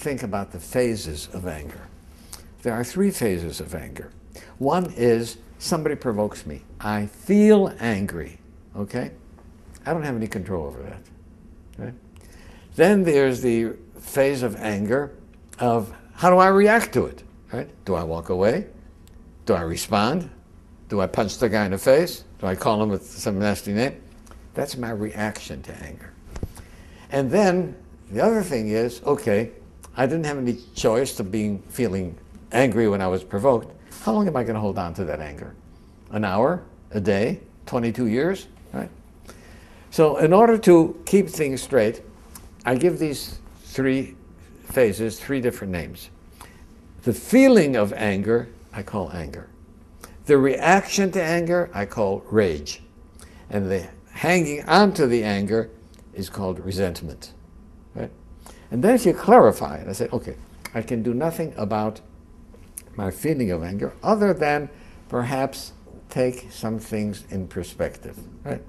think about the phases of anger. There are three phases of anger. One is somebody provokes me. I feel angry, okay? I don't have any control over that, right? Then there's the phase of anger of how do I react to it, right? Do I walk away? Do I respond? Do I punch the guy in the face? Do I call him with some nasty name? That's my reaction to anger. And then the other thing is, okay, I didn't have any choice to feeling angry when I was provoked. How long am I going to hold on to that anger? An hour? A day? 22 years? Right? So in order to keep things straight, I give these three phases three different names. The feeling of anger, I call anger. The reaction to anger, I call rage. And the hanging on to the anger is called resentment. Right? And then if you clarify it, I say, okay, I can do nothing about my feeling of anger other than perhaps take some things in perspective. Right?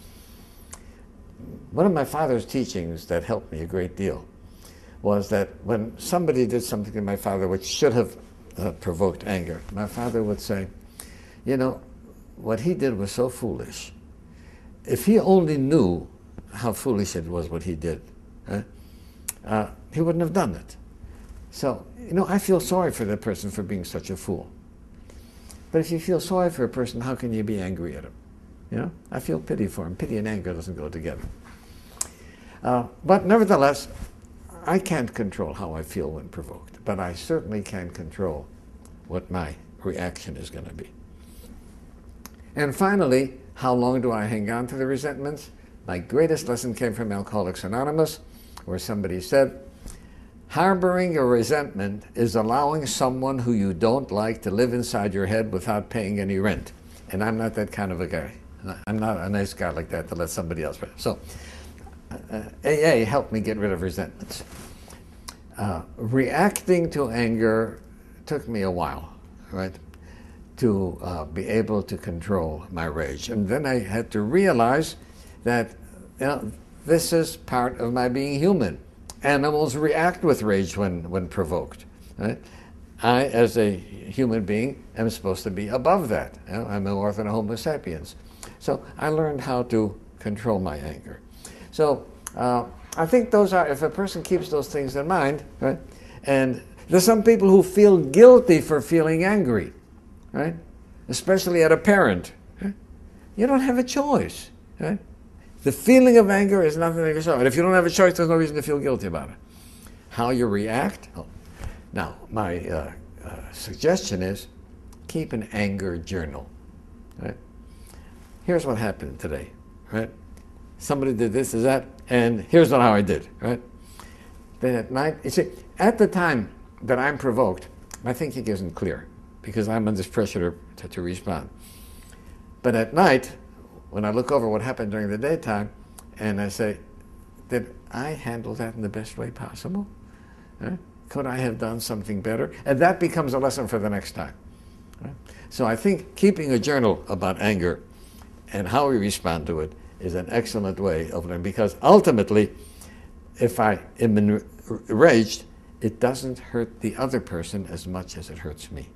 One of my father's teachings that helped me a great deal was that when somebody did something to my father which should have provoked anger, my father would say, you know, what he did was so foolish. If he only knew how foolish it was what he did, he wouldn't have done it. So, you know, I feel sorry for that person for being such a fool. But if you feel sorry for a person, how can you be angry at him? You know, I feel pity for him. Pity and anger doesn't go together. But nevertheless, I can't control how I feel when provoked, but I certainly can control what my reaction is going to be. And finally, how long do I hang on to the resentments? My greatest lesson came from Alcoholics Anonymous, where somebody said, harboring a resentment is allowing someone who you don't like to live inside your head without paying any rent. And I'm not that kind of a guy. I'm not a nice guy like that to let somebody else pay. So AA helped me get rid of resentments. Reacting to anger took me a while, right, to be able to control my rage. And then I had to realize that, you know, this is part of my being human. Animals react with rage when provoked. Right? I, as a human being, am supposed to be above that. You know, I'm more than a Homo sapiens. So I learned how to control my anger. So I think those are, if a person keeps those things in mind, right? And there's some people who feel guilty for feeling angry, right? Especially at a parent. Right? You don't have a choice, right? The feeling of anger is nothing to yourself. And if you don't have a choice, there's no reason to feel guilty about it. How you react? Oh. Now, my suggestion is keep an anger journal. Right? Here's what happened today. Right? Somebody did this, is that, and here's how I did. Right? Then at night, you see, at the time that I'm provoked, my thinking isn't clear because I'm under pressure to respond. But at night, when I look over what happened during the daytime, and I say, did I handle that in the best way possible? Right? Could I have done something better? And that becomes a lesson for the next time. Right? So I think keeping a journal about anger and how we respond to it is an excellent way of learning, because ultimately, if I am enraged, it doesn't hurt the other person as much as it hurts me.